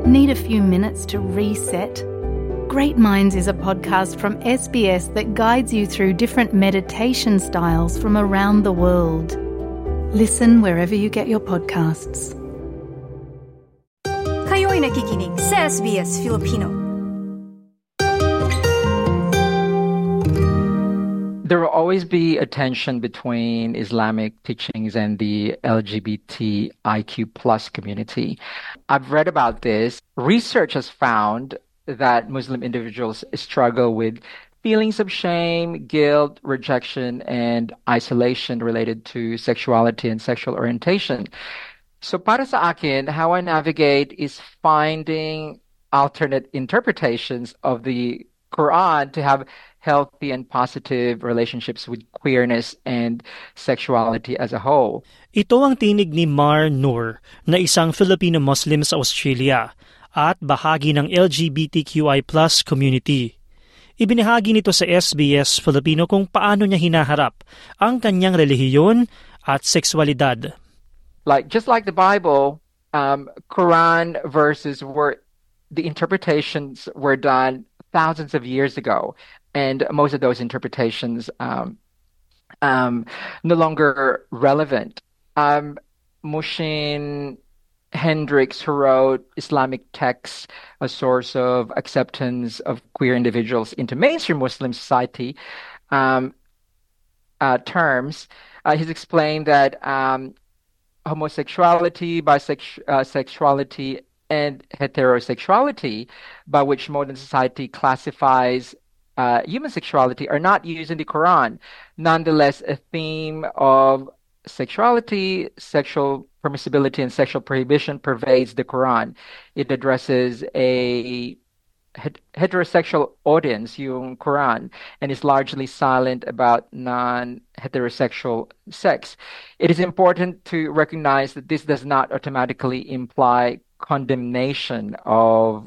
Need a few minutes to reset? Great Minds is a podcast from SBS that guides you through different meditation styles from around the world. Listen wherever you get your podcasts. Kayo'y nakikinig sa SBS Filipino. There will always be a tension between Islamic teachings and the LGBTIQ plus community. I've read about this. Research has found that Muslim individuals struggle with feelings of shame, guilt, rejection, and isolation related to sexuality and sexual orientation. So para sa akin, how I navigate is finding alternate interpretations of the Quran to have healthy and positive relationships with queerness and sexuality as a whole. Ito ang tinig ni Mar Noor na isang Filipino Muslim sa Australia at bahagi ng LGBTQI+ community. Ibinahagi nito sa SBS Filipino kung paano niya hinaharap ang kanyang relihiyon at sexualidad. Just like the Bible, Quran verses the interpretations were done thousands of years ago. And most of those interpretations no longer relevant. Mushin Hendricks, who wrote Islamic texts, a source of acceptance of queer individuals into mainstream Muslim society terms, he's explained that homosexuality, bisexuality, and heterosexuality, by which modern society classifies human sexuality, are not used in the Quran. Nonetheless, a theme of sexuality, sexual permissibility, and sexual prohibition pervades the Quran. It addresses a heterosexual audience, yung Quran, and is largely silent about non-heterosexual sex. It is important to recognize that this does not automatically imply condemnation of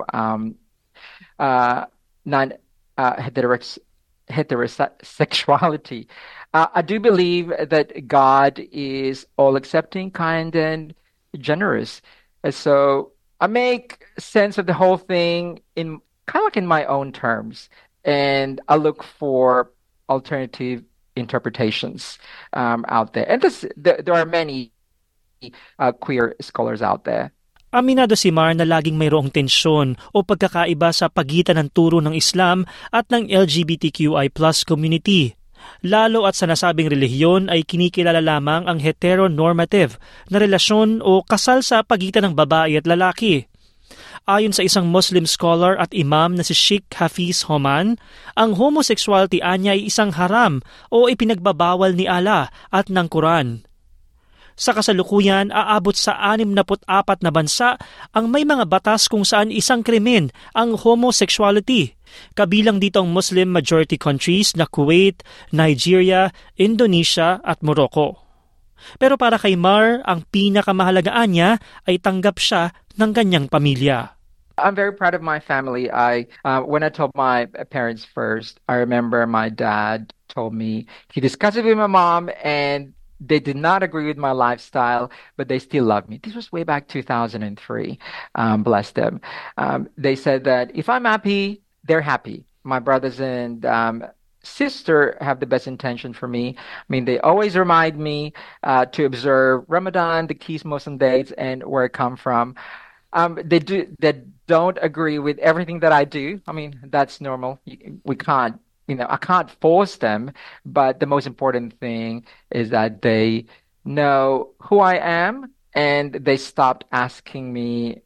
heterosexuality. I do believe that God is all-accepting, kind, and generous. And so I make sense of the whole thing in kind of like in my own terms, and I look for alternative interpretations out there. And there are many queer scholars out there. Aminado si Mar na laging mayroong tensyon o pagkakaiba sa pagitan ng turo ng Islam at ng LGBTQI+ community. Lalo at sa nasabing relihiyon ay kinikilala lamang ang heteronormative na relasyon o kasal sa pagitan ng babae at lalaki. Ayon sa isang Muslim scholar at imam na si Sheikh Hafiz Homan, ang homosexuality anya ay isang haram o ipinagbabawal ni Allah at ng Quran. Sa kasalukuyan, aabot sa 64 na bansa ang may mga batas kung saan isang krimen ang homosexuality. Kabilang dito ang Muslim-majority countries na Kuwait, Nigeria, Indonesia at Morocco. Pero para kay Mar, ang pinakamahalagaan niya ay tanggap siya ng kanyang pamilya. I'm very proud of my family. When I told my parents first, I remember my dad told me, he discussed it with my mom and they did not agree with my lifestyle, but they still love me. This was way back 2003. Bless them. They said that if I'm happy, they're happy. My brothers and sister have the best intention for me. I mean, they always remind me to observe Ramadan, the key Muslim dates, and where I come from. They don't agree with everything that I do. I mean, that's normal. We can't. I can't force them, but the most important thing is that they know who I am and they stopped asking me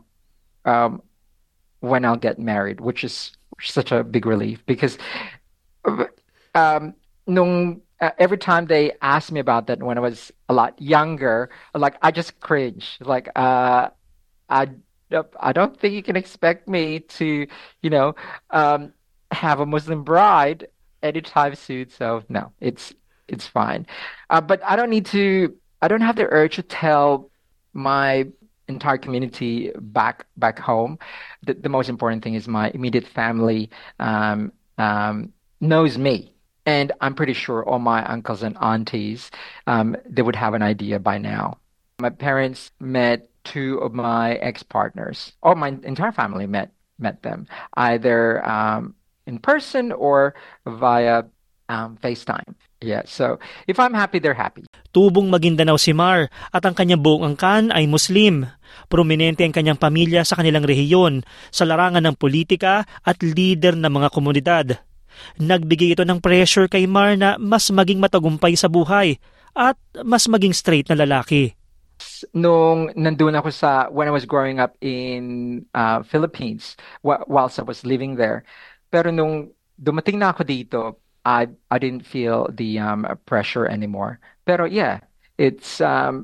when I'll get married, which is such a big relief because every time they asked me about that when I was a lot younger, I just cringe. I don't think you can expect me to, have a Muslim bride anytime soon. So no, it's fine. But I don't have the urge to tell my entire community back home. The most important thing is my immediate family knows me. And I'm pretty sure all my uncles and aunties, they would have an idea by now. My parents met two of my ex-partners, or my entire family met them, either in person or via FaceTime. Yeah, so if I'm happy, they're happy. Tubong Maguindanao si Mar at ang kanyang buong angkan ay Muslim. Prominente ang kanyang pamilya sa kanilang rehiyon, sa larangan ng politika at leader ng mga komunidad. Nagbigay ito ng pressure kay Mar na mas maging matagumpay sa buhay at mas maging straight na lalaki. Nung nandun ako when I was growing up in Philippines, whilst I was living there. Pero nung dumating na ako dito, I didn't feel the pressure anymore. Pero yeah, it's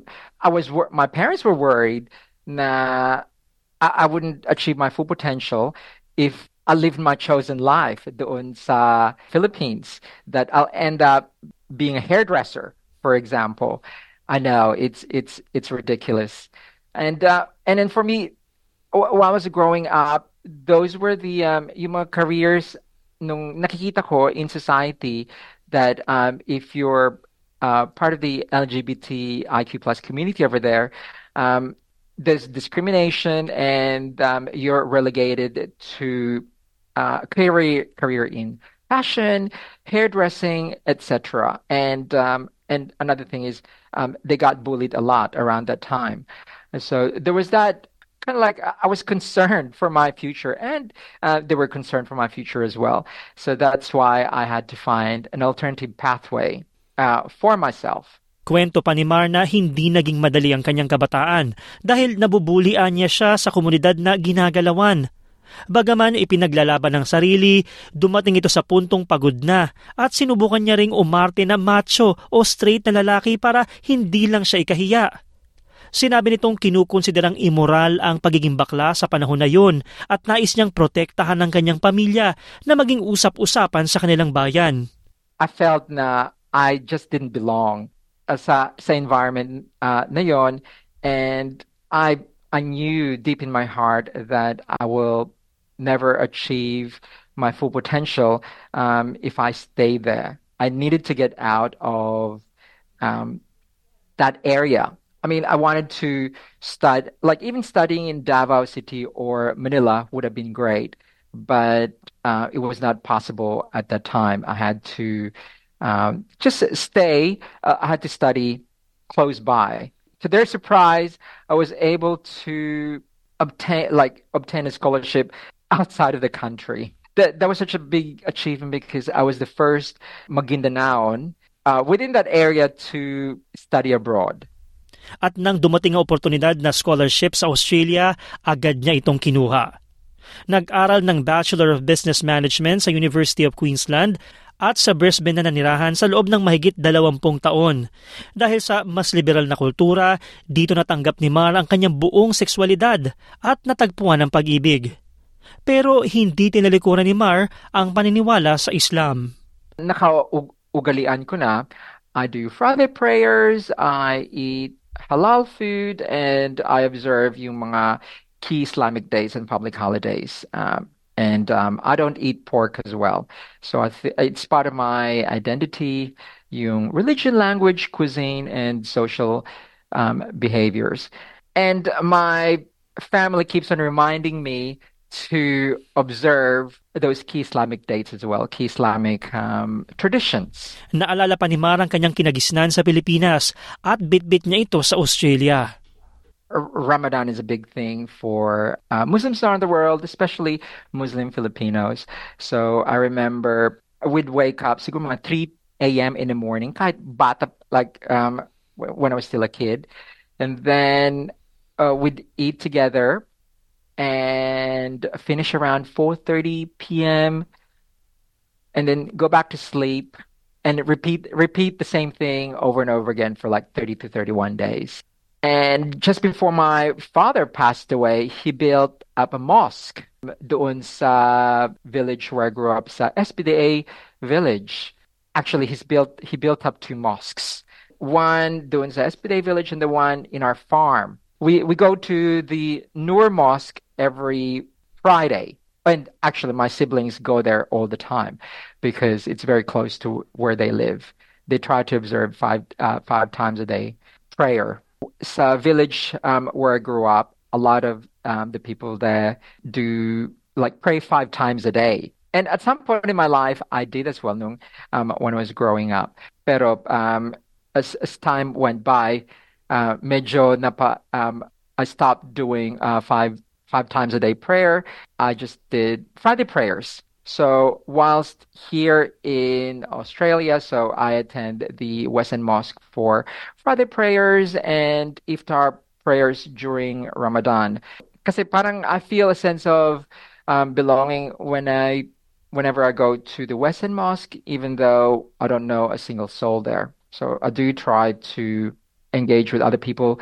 my parents were worried na I wouldn't achieve my full potential if I lived my chosen life doon sa Philippines, that I'll end up being a hairdresser, for example. I know it's ridiculous. And then for me, while I was growing up, those were the yung mga careers nung nakikita ko in society, that if you're part of the LGBTIQ plus community over there, there's discrimination, and you're relegated to career in fashion, hairdressing, etc. And another thing is they got bullied a lot around that time. And so there was that kind of like, I was concerned for my future, and they were concerned for my future as well. So that's why I had to find an alternative pathway for myself. Kwento pa ni Mar na hindi naging madali ang kanyang kabataan dahil nabubulian niya siya sa komunidad na ginagalawan. Bagaman ipinaglalaban ng sarili, dumating ito sa puntong pagod na at sinubukan niya ring umarte na macho o straight na lalaki para hindi lang siya ikahiya. Sinabi nitong kinukonsiderang immoral ang pagiging bakla sa panahon na yun at nais niyang protektahan ng kanyang pamilya na maging usap-usapan sa kanilang bayan. I felt na I just didn't belong sa environment na yon, and I knew deep in my heart that I will never achieve my full potential if I stay there. I needed to get out of that area. I mean, I wanted to study, like even studying in Davao City or Manila would have been great, but it was not possible at that time. I had to just stay. I had to study close by. To their surprise, I was able to obtain a scholarship outside of the country. That was such a big achievement because I was the first Maguindanaon within that area to study abroad. At nang dumating ang oportunidad na scholarship sa Australia, agad niya itong kinuha. Nag-aral ng Bachelor of Business Management sa University of Queensland at sa Brisbane na nanirahan sa loob ng mahigit 20 taon. Dahil sa mas liberal na kultura, dito natanggap ni Mar ang kanyang buong sexualidad at natagpuan ang pag-ibig. Pero hindi tinalikuran ni Mar ang paniniwala sa Islam. Nakaugalian ko na, I do Friday prayers, I eat halal food, and I observe yung mga key Islamic days and public holidays. And I don't eat pork as well. So it's part of my identity, yung religion, language, cuisine, and social behaviors. And my family keeps on reminding me to observe those key Islamic dates as well, key Islamic traditions. Naalala pa ni Mar ang kanyang kinagisnan sa Pilipinas at bitbit niya ito sa Australia. Ramadan is a big thing for Muslims around the world, especially Muslim Filipinos. So I remember we'd wake up siguro mga 3 a.m. in the morning, kahit bata, like when I was still a kid. And then we'd eat together and finish around 4:30 p.m. and then go back to sleep and repeat the same thing over and over again for like 30 to 31 days. And just before my father passed away, he built up a mosque doon sa village where I grew up, sa SPDA village. Actually, he built up 2 mosques. One doon sa SPDA village and the one in our farm. We go to the Nur Mosque every Friday. And actually, my siblings go there all the time because it's very close to where they live. They try to observe five times a day prayer. Sa village where I grew up, a lot of the people there do like pray 5 times a day. And at some point in my life, I did as well when I was growing up. Pero as time went by, medyo I stopped doing 5 times a day prayer. I just did Friday prayers. So whilst here in Australia, so I attend the West End Mosque for Friday prayers and iftar prayers during Ramadan. Kasi parang I feel a sense of belonging whenever I go to the West End Mosque, even though I don't know a single soul there. So I do try to engage with other people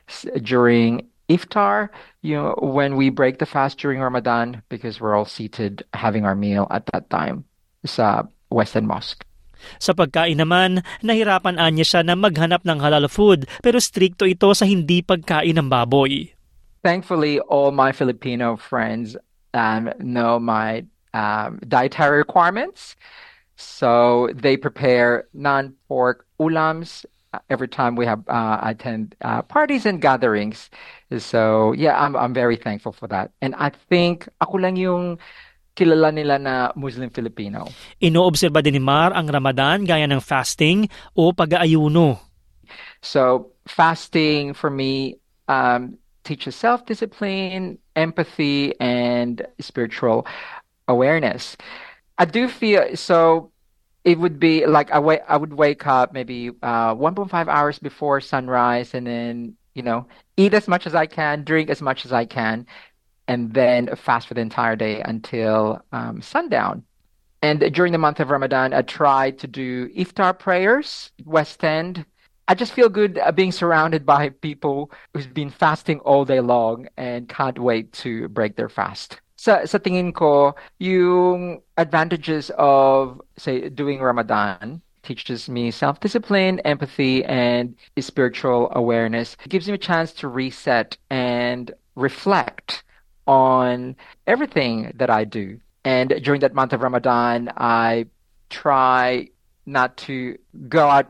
during iftar, when we break the fast during Ramadan, because we're all seated having our meal at that time sa West End Mosque. Sa pagkain naman, nahirapan anya siya na maghanap ng halal food, pero strikto ito sa hindi pagkain ng baboy. Thankfully, all my Filipino friends know my dietary requirements. So they prepare non-pork ulams every time we have attend parties and gatherings. So yeah, I'm very thankful for that. And I think ako lang yung kilala nila na Muslim Filipino. Inoobserba din ni Mar ang Ramadan gaya ng fasting o pag-aayuno. So fasting for me teaches self-discipline, empathy, and spiritual awareness. I do feel so. It would be like I would wake up maybe 1.5 hours before sunrise, and then eat as much as I can, drink as much as I can, and then fast for the entire day until sundown. And during the month of Ramadan, I try to do iftar prayers, West End. I just feel good being surrounded by people who's been fasting all day long and can't wait to break their fast. Sa tingin ko, yung advantages of, say, doing Ramadan teaches me self-discipline, empathy, and spiritual awareness. It gives me a chance to reset and reflect on everything that I do. And during that month of Ramadan, I try not to go out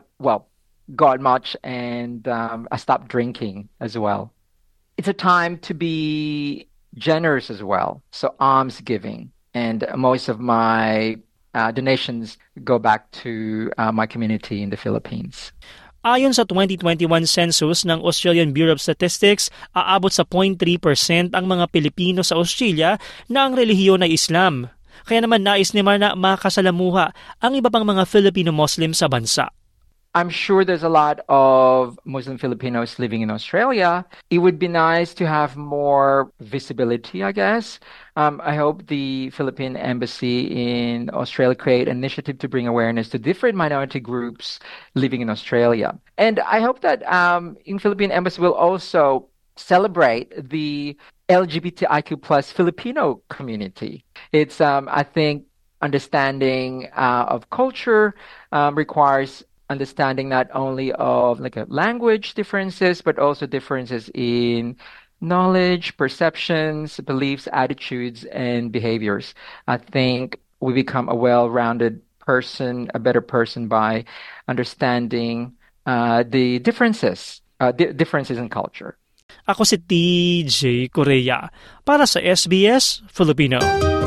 much, and I stopped drinking as well. It's a time to be generous as well. So alms giving, and most of my donations go back to my community in the Philippines. Ayon sa 2021 census ng Australian Bureau of Statistics, aabot sa 0.3% ang mga Pilipino sa Australia na ang relihiyon ay Islam. Kaya naman nais ni Mar na makasalamuha ang iba pang mga Filipino Muslim sa bansa. I'm sure there's a lot of Muslim Filipinos living in Australia. It would be nice to have more visibility, I guess. I hope the Philippine Embassy in Australia create an initiative to bring awareness to different minority groups living in Australia. And I hope that in Philippine Embassy will also celebrate the LGBTIQ+ Filipino community. It's, I think, understanding of culture requires understanding not only of language differences, but also differences in knowledge, perceptions, beliefs, attitudes, and behaviors. I think we become a well-rounded person, a better person by understanding the differences in culture. Ako si TJ Korea para sa SBS Filipino.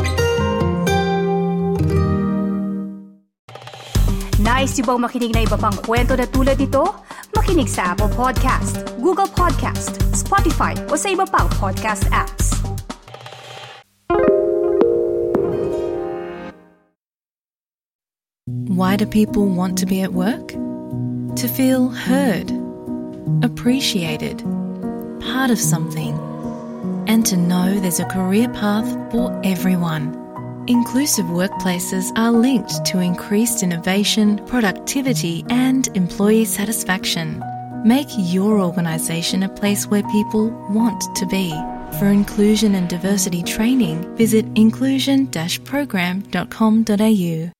Nice yung bang makinig na iba pang kwento na tulad ito? Makinig sa Apple Podcast, Google Podcast, Spotify o sa iba pang podcast apps. Why do people want to be at work? To feel heard, appreciated, part of something, and to know there's a career path for everyone. Inclusive workplaces are linked to increased innovation, productivity, and employee satisfaction. Make your organisation a place where people want to be. For inclusion and diversity training, visit inclusion-program.com.au.